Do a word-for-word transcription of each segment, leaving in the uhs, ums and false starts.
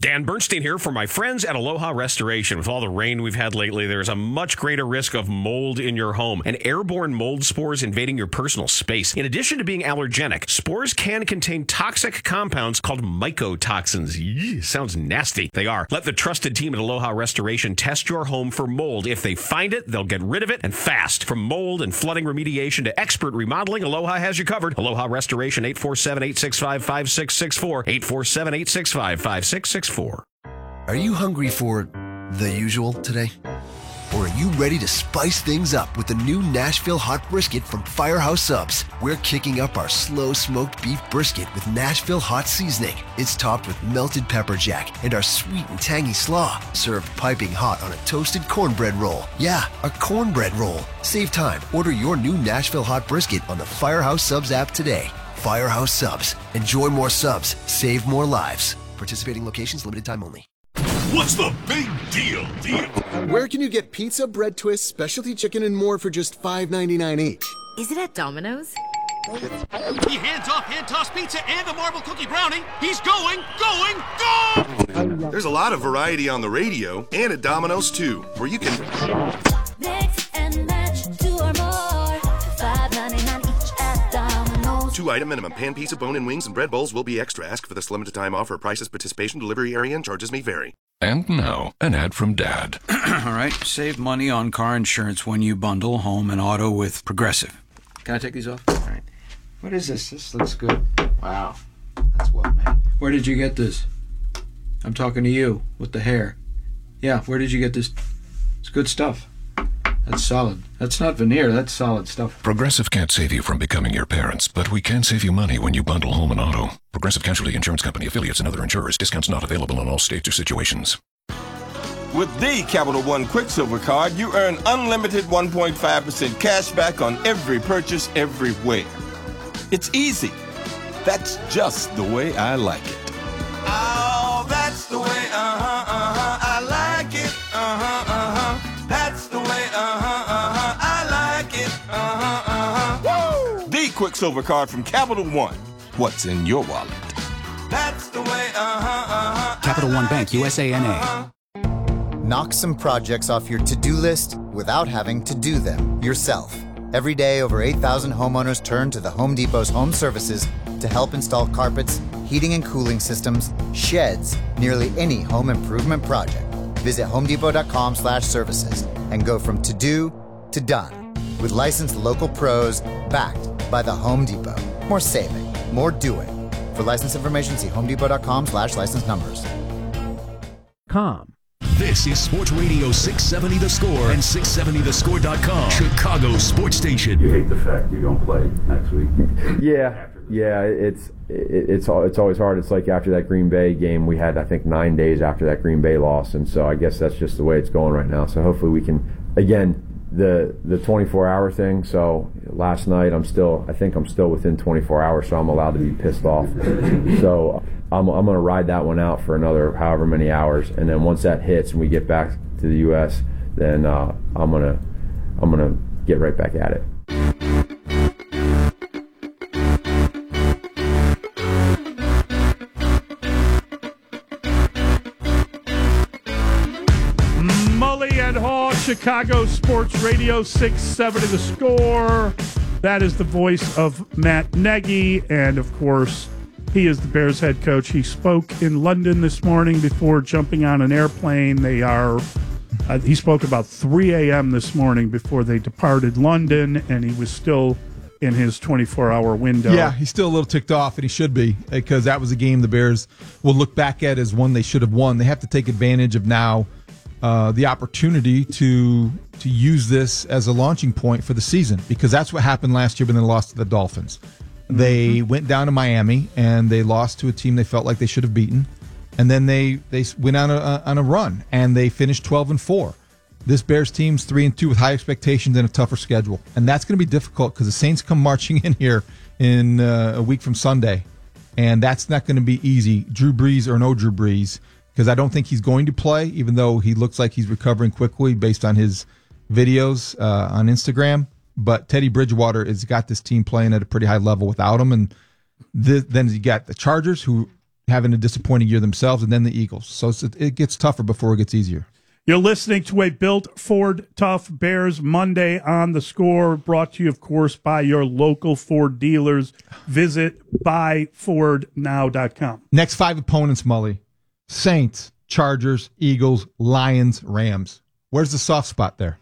Dan Bernstein here for my friends at Aloha Restoration. With all the rain we've had lately, there's a much greater risk of mold in your home and airborne mold spores invading your personal space. In addition to being allergenic, spores can contain toxic compounds called mycotoxins. Yee, sounds nasty. They are. Let the trusted team at Aloha Restoration test your home for mold. If they find it, they'll get rid of it, and fast. From mold and flooding remediation to expert remodeling, Aloha has you covered. Aloha Restoration, eight four seven, eight six five, five six six four, eight four seven, eight six five, five six six four. Are you hungry for the usual today? Or are you ready to spice things up with the new Nashville Hot Brisket from Firehouse Subs? We're kicking up our slow-smoked beef brisket with Nashville Hot Seasoning. It's topped with melted pepper jack and our sweet and tangy slaw, served piping hot on a toasted cornbread roll. Yeah, a cornbread roll. Save time. Order your new Nashville Hot Brisket on the Firehouse Subs app today. Firehouse Subs. Enjoy more subs. Save more lives. Participating locations, limited time only. What's the big deal? deal? Where can you get pizza, bread twists, specialty chicken, and more for just five ninety-nine each? Is it at Domino's? He hands off hand tossed pizza and a marble cookie brownie. He's going, going, go! There's a lot of variety on the radio and at Domino's too, where you can mix and match two or more. five ninety-nine each at Domino's. Two item minimum. Pan pizza, bone-in wings, and bread bowls will be extra. Ask for this limited time offer. Prices, participation, delivery area, and charges may vary. And now, an ad from Dad. All right, save money on car insurance when you bundle home and auto with Progressive. Can I take these off? All right. What is this? This looks good. Wow. That's well made. Where did you get this? I'm talking to you with the hair. Yeah, where did you get this? It's good stuff. That's solid. That's not veneer. That's solid stuff. Progressive can't save you from becoming your parents, but we can save you money when you bundle home and auto. Progressive Casualty Insurance Company, affiliates, and other insurers. Discounts not available in all states or situations. With the Capital One Quicksilver Card, you earn unlimited one point five percent cash back on every purchase everywhere. It's easy. That's just the way I like it. Oh, that's the way, uh-huh, uh-huh, I like it, uh-huh, uh-huh. That's the way, uh-huh, uh-huh, I like it, uh-huh, uh-huh. Woo! The Quicksilver Card from Capital One. What's in your wallet? That's the way, uh-huh, uh-huh. Capital One Bank, U S A N A. Knock some projects off your to-do list without having to do them yourself. Every day, over eight thousand homeowners turn to the Home Depot's home services to help install carpets, heating and cooling systems, sheds, nearly any home improvement project. Visit homedepot.com slash services and go from to-do to done. With licensed local pros backed by the Home Depot. More saving, more doing. For license information, see homedepot.com slash license numbers. Com. This is Sports Radio six seventy The Score and six seventy the score dot com, Chicago sports station. You hate the fact you don't play next week. Yeah, yeah, it's it, it's it's always hard. It's like after that Green Bay game, we had I think nine days after that Green Bay loss, and so I guess that's just the way it's going right now. So hopefully we can again the the twenty-four hour thing. So last night I'm still I think I'm still within twenty-four hours, so I'm allowed to be pissed off. So I'm I'm gonna ride that one out for another however many hours, and then once that hits and we get back to the U S, then uh, I'm gonna I'm gonna get right back at it. Mully and Haw, Chicago Sports Radio six seventy The Score. That is the voice of Matt Nagy, and of course, he is the Bears head coach. He spoke in London this morning before jumping on an airplane. They are, uh, he spoke about three a.m. this morning before they departed London, and he was still in his twenty-four hour window. Yeah, he's still a little ticked off, and he should be, because that was a game the Bears will look back at as one they should have won. They have to take advantage of now uh, the opportunity to to use this as a launching point for the season, because that's what happened last year when they lost to the Dolphins. They mm-hmm. went down to Miami and they lost to a team they felt like they should have beaten, and then they they went on a on a run and they finished twelve and four. This Bears team's three and two with high expectations and a tougher schedule, and that's going to be difficult because the Saints come marching in here in uh, a week from Sunday, and that's not going to be easy. Drew Brees or no Drew Brees, because I don't think he's going to play, even though he looks like he's recovering quickly based on his videos uh, on Instagram. But Teddy Bridgewater has got this team playing at a pretty high level without him. And th- then you got the Chargers, who having a disappointing year themselves, and then the Eagles. So it's, it gets tougher before it gets easier. You're listening to a Built Ford Tough Bears Monday on the Score, brought to you, of course, by your local Ford dealers. Visit buy ford now dot com. Next five opponents, Mully. Saints, Chargers, Eagles, Lions, Rams. Where's the soft spot there?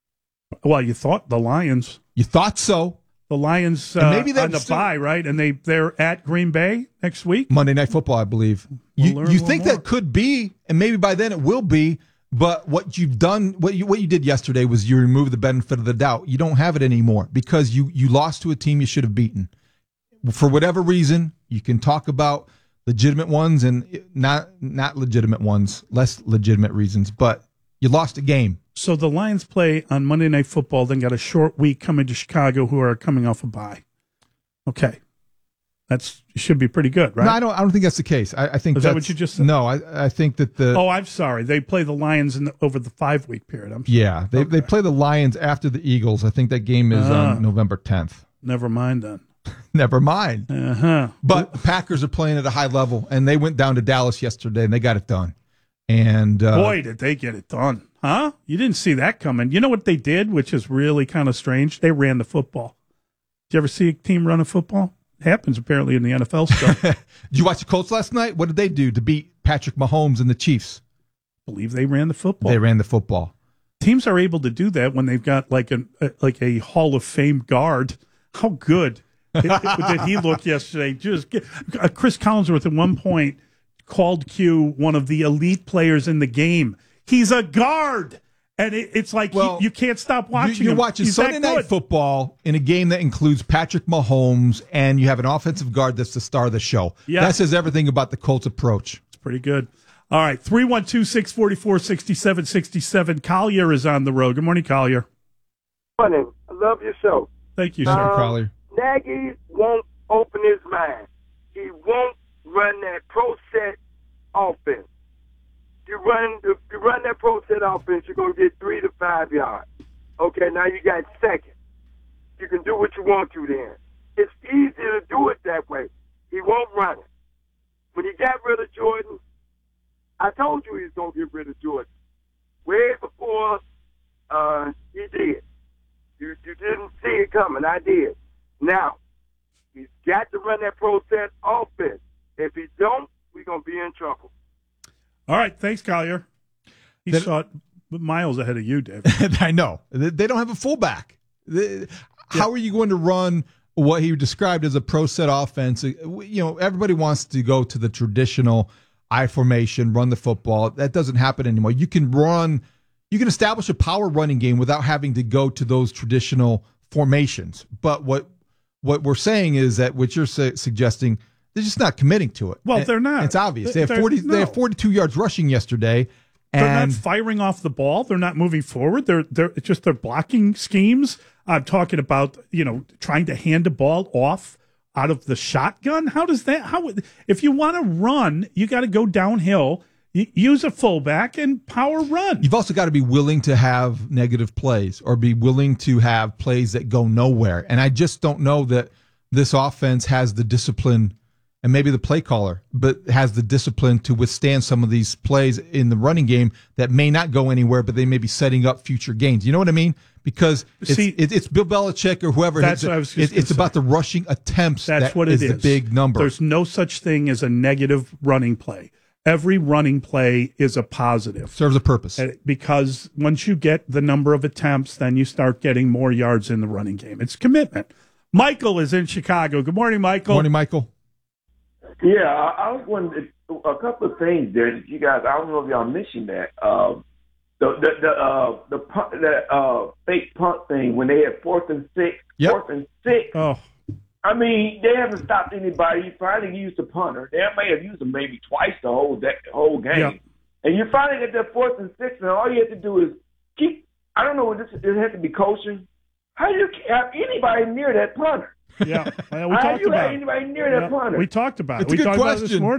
Well, you thought the Lions. You thought so. The Lions uh, maybe on the still- bye, right? And they, they're at Green Bay next week? Monday Night Football, I believe. We'll You, learn you one think more. that could be, and maybe by then it will be, but what you've done, what you what you did yesterday was you removed the benefit of the doubt. You don't have it anymore because you, you lost to a team you should have beaten. For whatever reason, you can talk about legitimate ones and not not legitimate ones, less legitimate reasons, but you lost a game. So the Lions play on Monday Night Football, then got a short week coming to Chicago, who are coming off a bye. Okay. That's should be pretty good, right? No, I don't. I don't think that's the case. I, I think Is that that's- what you just said? No, I, I think that the. Oh, I'm sorry. They play the Lions in the, over the five week period. I'm sorry. Yeah, they they play the Lions after the Eagles. I think that game is Ah. on November tenth. Never mind then. Never mind. Uh-huh. But the Packers are playing at a high level, and they went down to Dallas yesterday, and they got it done. And uh, Boy, did they get it done. Huh? You didn't see that coming. You know what they did, which is really kind of strange? They ran the football. Did you ever see a team run a football? It happens apparently in the N F L still. did you watch the Colts last night? What did they do to beat Patrick Mahomes and the Chiefs? I believe they ran the football. They ran the football. Teams are able to do that when they've got like a, a like a Hall of Fame guard. How good did, did he look yesterday? Just get, uh, Chris Collinsworth at one point called Q one of the elite players in the game. He's a guard, and it, it's like Well, you, you can't stop watching. You're him. watching He's Sunday that Night good. Football in a game that includes Patrick Mahomes, and you have an offensive guard that's the star of the show. Yeah. That says everything about the Colts' approach. It's pretty good. All right, three one two, six four four, six seven six seven. Collier is on the road. Good morning, Collier. Morning. I love your show. Thank you, sir. Um, Collier. Nagy won't open his mind. He won't run that pro set offense. You run, if you run that pro set offense, you're going to get three to five yards. Okay, now you got second. You can do what you want to then. It's easier to do it that way. He won't run it. When he got rid of Jordan, I told you he was going to get rid of Jordan. Way before uh, he did. You, you didn't see it coming. I did. Now, he's got to run that pro set offense. If he don't, we're going to be in trouble. All right, thanks, Collier. He That- saw it miles ahead of you, Dave. I know. They they don't have a fullback. They- How are you going to run what he described as a pro set offense? You know, everybody wants to go to the traditional I formation, run the football. That doesn't happen anymore. You can run, you can establish a power running game without having to go to those traditional formations. But what what we're saying is that what you're su- suggesting, they're just not committing to it. Well, And they're not. It's obvious. They have They're- forty. no. They have forty-two yards rushing yesterday. They're And not firing off the ball. They're not moving forward. They're they're it's just their blocking schemes. I'm talking about, you know, trying to hand a ball off out of the shotgun. How does that? How if you want to run, you got to go downhill. Y- use a fullback and power run. You've also got to be willing to have negative plays or be willing to have plays that go nowhere. And I just don't know that this offense has the discipline, and maybe the play caller, but has the discipline to withstand some of these plays in the running game that may not go anywhere, but they may be setting up future gains. You know what I mean? Because it's, See, it, it's Bill Belichick or whoever. That's hits it. what I was just It- gonna It's say. about the rushing attempts. That's that what it is is. the big number. There's no such thing as a negative running play. Every running play is a positive. Serves a purpose. And because once you get the number of attempts, then you start getting more yards in the running game. It's commitment. Michael is in Chicago. Good morning, Michael. Morning, Michael. Yeah, I, I was wondering a couple of things there that you guys. I don't know if y'all mentioned that. Um, the the the uh, the punt, that uh, fake punt thing when they had fourth and six, Yep. fourth and six. Oh, I mean, they haven't stopped anybody. You finally used a punter. They may have used them maybe twice the whole that whole game. Yeah. And you finally get that fourth and six, and all you have to do is keep. I don't know what this. It has to be coaching. How do you have anybody near that punter? yeah. Well, we How talked do you about have it. anybody near Yeah, that punter? We talked about It's it. a We good talked about it this question. morning.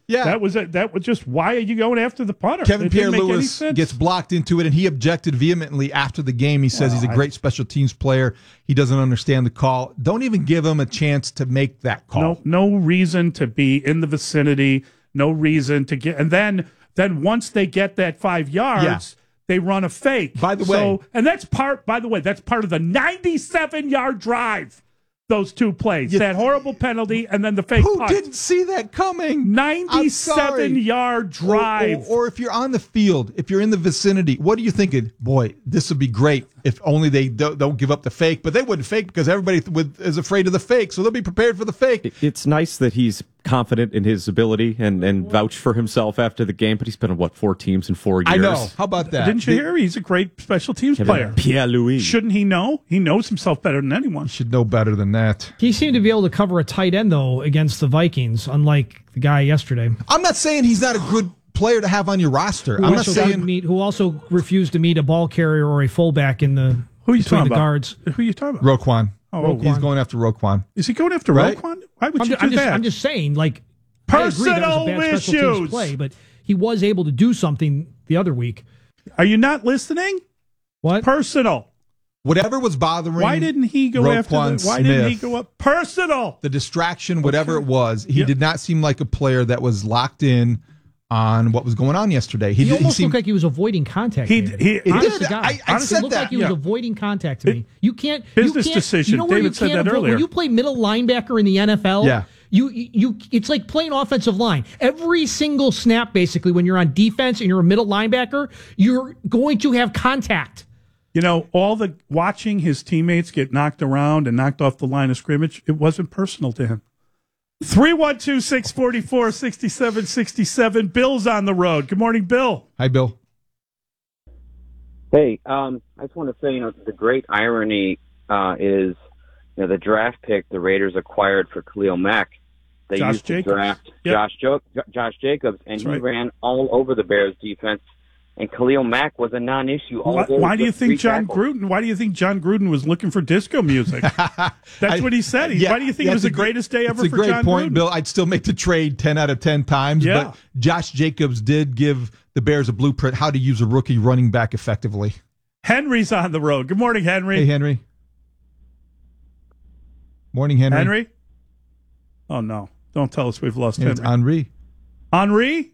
Yeah. That was a, that was just, why are you going after the punter? Kevin It didn't make any Pierre-Louis sense. gets blocked into it, and he objected vehemently after the game. He says Well, he's a I- great special teams player. He doesn't understand the call. Don't even give him a chance to make that call. No, no reason to be in the vicinity. No reason to get, and then, then once they get that five yards, Yeah. they run a fake. By the So- way- and that's part. By the way, that's part of the ninety-seven yard drive. Those two plays, You- that horrible penalty, and then the fake Who punt. didn't see that coming? ninety-seven yard drive. Or, or, or if you're on the field, if you're in the vicinity, what are you thinking? Boy, this would be great if only they don't, don't give up the fake. But they wouldn't fake because everybody would, is afraid of the fake, so they'll be prepared for the fake. It's nice that he's confident in his ability and, and vouched for himself after the game, but he's been on, what, four teams in four years? I know. How about that? Didn't you The- hear? He's a great special teams Kevin player. Pierre-Louis. Shouldn't he know? He knows himself better than anyone. Should know better than that. He seemed to be able to cover a tight end, though, against the Vikings, unlike the guy yesterday. I'm not saying he's not a good player to have on your roster. Who I'm not also saying couldn't meet, who also refused to meet a ball carrier or a fullback in the Who are you between talking the about? guards. Who are you talking about? Roquan. Oh, He's going after Roquan. Is he going after Right? Roquan? Why would I'm, you ju- do I'm just, that? I'm just saying, like, I agree that was a bad Personal special teams issues. play, but he was able to do something the other week. Are you not listening? What? Personal. Whatever was bothering Why didn't he go after Roquan the, Why didn't he Smith, go up? Personal. the distraction, whatever Okay. it was, he Yeah. did not seem like a player that was locked in on what was going on yesterday. He, did, almost seemed, looked like he was avoiding contact. He- David. he- Honest did. to God. I- I Honestly, said it looked that. like he was Yeah. avoiding contact to me. You can't. Business you can't, decision. You know where David you said can't that avoid, earlier. When you play middle linebacker in the N F L, Yeah. You, you, it's like playing offensive line. Every single snap, basically, when you're on defense and you're a middle linebacker, you're going to have contact. You know, all the watching his teammates get knocked around and knocked off the line of scrimmage, it wasn't personal to him. three one two, six four four, six seven six seven. Bill's on the road. Good morning, Bill. Hi, Bill. Hey, um, I just want to say, you know, the great irony uh, is, you know, the draft pick the Raiders acquired for Khalil Mack. They Josh used Jacobs. to draft Yep. Josh, jo- Josh Jacobs, and That's he right. ran all over the Bears defense. And Khalil Mack was a non-issue. All Why, day why do you with think three John tackles. Gruden? Why do you think John Gruden was looking for disco music? That's what he said. He, Yeah, why do you think it that's was the a good- greatest day ever It's a for great John point, Gruden? Bill. I'd still make the trade ten out of ten times, Yeah. but Josh Jacobs did give the Bears a blueprint how to use a rookie running back effectively. Henry's on the road. Good morning, Henry. Hey, Henry. Morning, Henry. Henry? Oh, no. Don't tell us we've lost Yeah, it's Henry. Henry. Henry?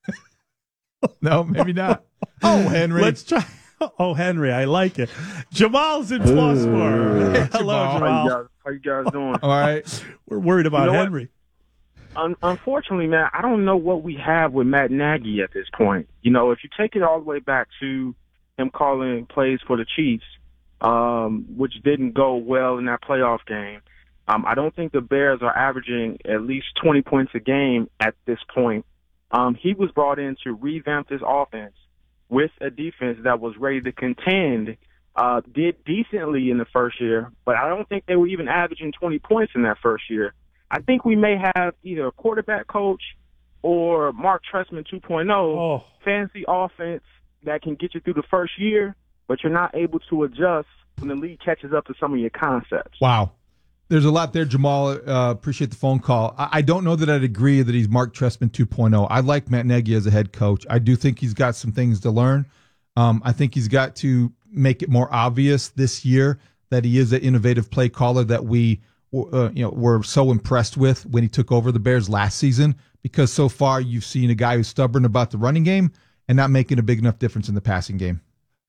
No, maybe not. Oh, Henry. Let's try. Oh, Henry, I like it. Jamal's in Flossmoor. Hello, Jamal. Jamal. How you guys, how you guys doing? All right. We're worried about You know what? Henry. Un- unfortunately, man, I don't know what we have with Matt Nagy at this point. You know, if you take it all the way back to him calling plays for the Chiefs, um, which didn't go well in that playoff game, um, I don't think the Bears are averaging at least twenty points a game at this point. Um, he was brought in to revamp this offense with a defense that was ready to contend, uh, did decently in the first year, but I don't think they were even averaging twenty points in that first year. I think we may have either a quarterback coach or Mark Trestman two point oh, Oh. fancy offense that can get you through the first year, but you're not able to adjust when the league catches up to some of your concepts. Wow. There's a lot there, Jamal. Uh, appreciate the phone call. I, I don't know that I'd agree that he's Mark Trestman two point oh. I like Matt Nagy as a head coach. I do think he's got some things to learn. Um, I think he's got to make it more obvious this year that he is an innovative play caller that we uh, you know, were so impressed with when he took over the Bears last season, because so far you've seen a guy who's stubborn about the running game and not making a big enough difference in the passing game.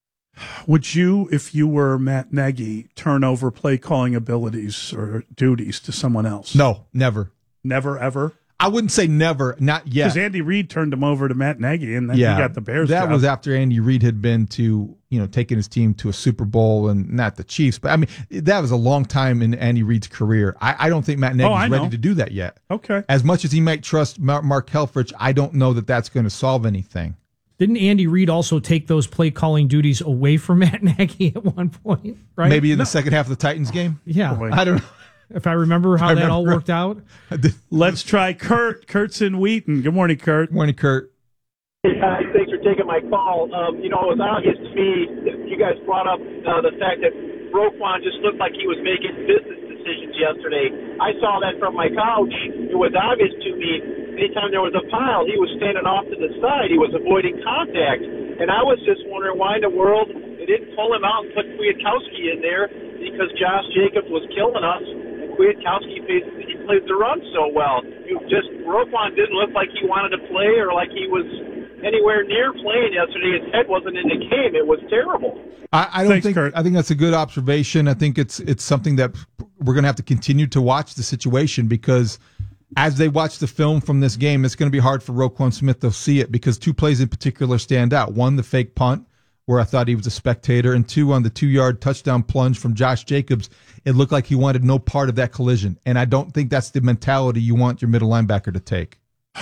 Would you, if you were Matt Nagy, turn over play calling abilities or duties to someone else? No, never. Never, ever? I wouldn't say never, not yet. Because Andy Reid turned him over to Matt Nagy, and then yeah, he got the Bears That job. was after Andy Reid had been to, you know, taking his team to a Super Bowl, and not the Chiefs. But, I mean, that was a long time in Andy Reid's career. I, I don't think Matt Oh, I Nagy's know. ready to do that yet. Okay. As much as he might trust Mar- Mark Helfrich, I don't know that that's going to solve anything. Didn't Andy Reid also take those play calling duties away from Matt Nagy at one point? Right? Maybe in No. the second half of the Titans game? Yeah. I don't know. If I remember how I that remember. all worked out. Let's try Kurt. Kurt's in Wheaton. Good morning, Kurt. Morning, Kurt. Hey, guys, thanks for taking my call. Um, you know, it was obvious to me that you guys brought up uh, the fact that Roquan just looked like he was making business decisions yesterday. I saw that from my couch. It was obvious to me. anytime there was a pile, he was standing off to the side. He was avoiding contact. And I was just wondering why in the world they didn't pull him out and put Kwiatkowski in there, because Josh Jacobs was killing us, and Kwiatkowski plays, he plays the run so well. You just Roquan didn't look like he wanted to play or like he was anywhere near playing yesterday. His head wasn't in the game. It was terrible. I, I don't Thanks, think. Kurt. I think that's a good observation. I think it's it's something that we're going to have to continue to watch the situation, because as they watch the film from this game, it's going to be hard for Roquan Smith to see it, because two plays in particular stand out. One, the fake punt, where I thought he was a spectator, and two, on the two-yard touchdown plunge from Josh Jacobs, it looked like he wanted no part of that collision. And I don't think that's the mentality you want your middle linebacker to take.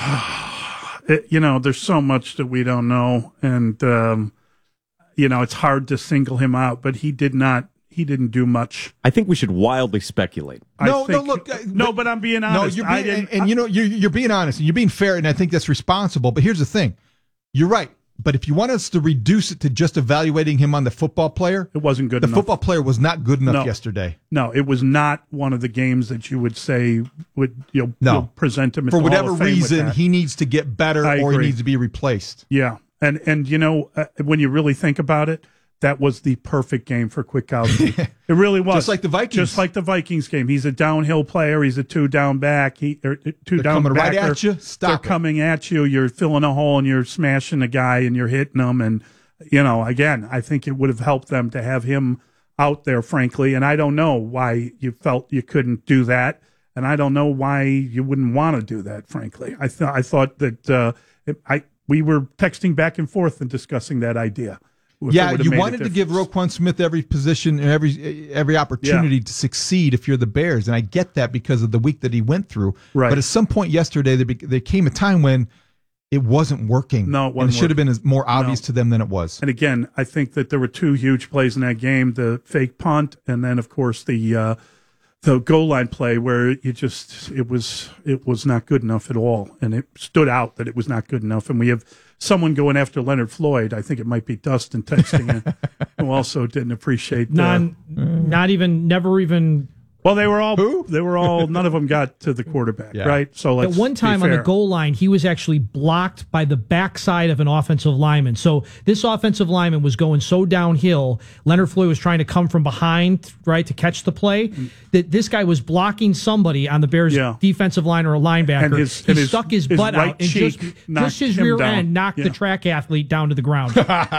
It, you know, there's so much that we don't know, and um, you know, it's hard to single him out, but he did not. He didn't do much. I think we should wildly speculate. No, I think, no, look. Uh, no, but I'm being honest. No, you're I being, didn't, and, and you know, you're, you're being honest, and you're being fair, and I think that's responsible. But here's the thing. You're right. But if you want us to reduce it to just evaluating him on the football player, it wasn't good the enough. The football player was not good enough no. yesterday. No, it was not one of the games that you would say would you'll, no. you'll present him at for the whatever Hall of Fame reason. with that. He needs to get better, I or he agree. needs to be replaced. Yeah, and and you know uh, when you really think about it, that was the perfect game for Kwiatkowski. It really was. Just like the Vikings. Just like the Vikings game. He's a downhill player. He's a two down back. He or two They're down coming backer. right at you. Stop They're it. coming at you. You're filling a hole and you're smashing the guy and you're hitting them. And you know, again, I think it would have helped them to have him out there, frankly. And I don't know why you felt you couldn't do that. And I don't know why you wouldn't want to do that, frankly. I thought I thought that uh, it, I we were texting back and forth and discussing that idea. Yeah, you wanted to give Roquan Smith every position and every every opportunity Yeah. to succeed if you're the Bears, and I get that because of the week that he went through. Right. But at some point yesterday, there, be, there came a time when it wasn't working. No, it and wasn't it should have been as- more obvious No. to them than it was. And again, I think that there were two huge plays in that game: the fake punt, and then, of course, the uh, the goal line play where you just it was it was not good enough at all, and it stood out that it was not good enough. And we have someone going after Leonard Floyd. I think it might be Dustin texting in, who also didn't appreciate. Not, Uh, not even, never even. well, they were all. They were all. None of them got to the quarterback, Yeah. right? So let's At one time be on the fair. goal line, he was actually blocked by the backside of an offensive lineman. So this offensive lineman was going so downhill. Leonard Floyd was trying to come from behind, right, to catch the play. That this guy was blocking somebody on the Bears' Yeah. defensive line or a linebacker. And his- he and his- stuck his, his butt right out and cheek just, knocked just his him rear down. end knocked Yeah. the track athlete down to the ground.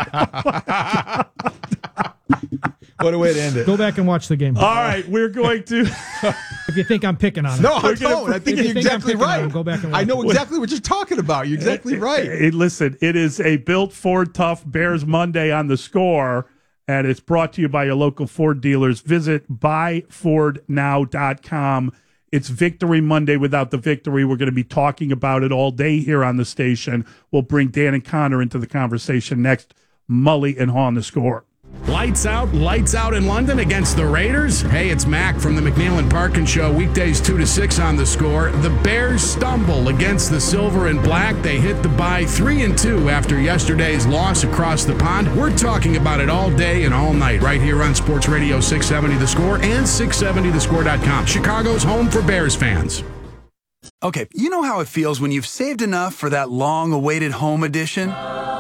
What a way to end it. Go back and watch the game. All right, we're going to. If you think I'm picking on him. No, I We're gonna- don't. I think If you're you think I'm exactly picking on right. him, go back and watch I know it. exactly what you're talking about. You're exactly right. Hey, listen, it is a Built Ford Tough Bears Monday on the Score, and it's brought to you by your local Ford dealers. Visit buy ford now dot com. It's Victory Monday without the victory. We're going to be talking about it all day here on the station. We'll bring Dan and Connor into the conversation next. Mully and Haw on the Score. Lights out, lights out in London against the Raiders. Hey, it's Mac from the McNeil and Parkin Show, weekdays two to six on the Score. The Bears stumble against the Silver and Black. They hit the bye three and two after yesterday's loss across the pond. We're talking about it all day and all night right here on Sports Radio six seventy The Score and six seventy the score dot com. Chicago's home for Bears fans. Okay, you know how it feels when you've saved enough for that long-awaited home edition?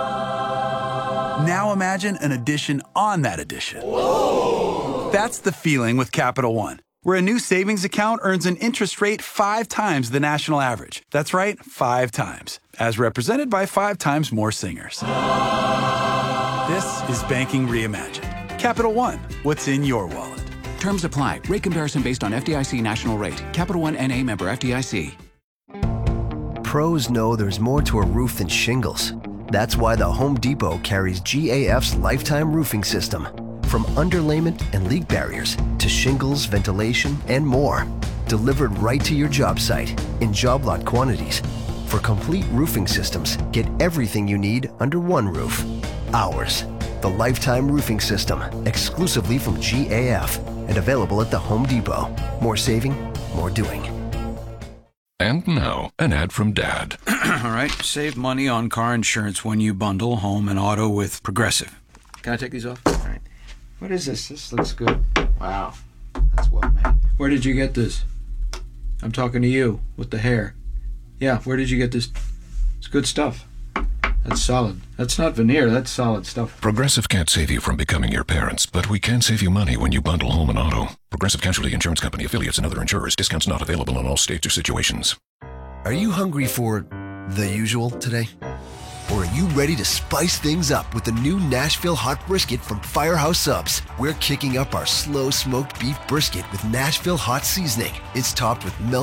Now imagine an addition on that addition. Whoa. That's the feeling with Capital One, where a new savings account earns an interest rate five times the national average. That's right, five times, as represented by five times more singers. This is banking reimagined. Capital One, what's in your wallet? Terms apply. Rate comparison based on F D I C national rate. Capital One N A member F D I C. Pros know there's more to a roof than shingles. That's why the Home Depot carries G A F's Lifetime Roofing System. From underlayment and leak barriers to shingles, ventilation, and more. Delivered right to your job site in job lot quantities. For complete roofing systems, get everything you need under one roof. Ours. The Lifetime Roofing System, exclusively from G A F and available at the Home Depot. More saving, more doing. And now, an ad from Dad. All right. Save money on car insurance when you bundle home and auto with Progressive. Can I take these off? All right. What is this? This looks good. Wow. That's well made. Where did you get this? I'm talking to you with the hair. Yeah, where did you get this? It's good stuff. That's solid. That's not veneer. That's solid stuff. Progressive can't save you from becoming your parents, but we can save you money when you bundle home and auto. Progressive Casualty Insurance Company, affiliates, and other insurers. Discounts not available in all states or situations. Are you hungry for the usual today? Or are you ready to spice things up with the new Nashville Hot Brisket from Firehouse Subs? We're kicking up our slow-smoked beef brisket with Nashville Hot Seasoning. It's topped with melted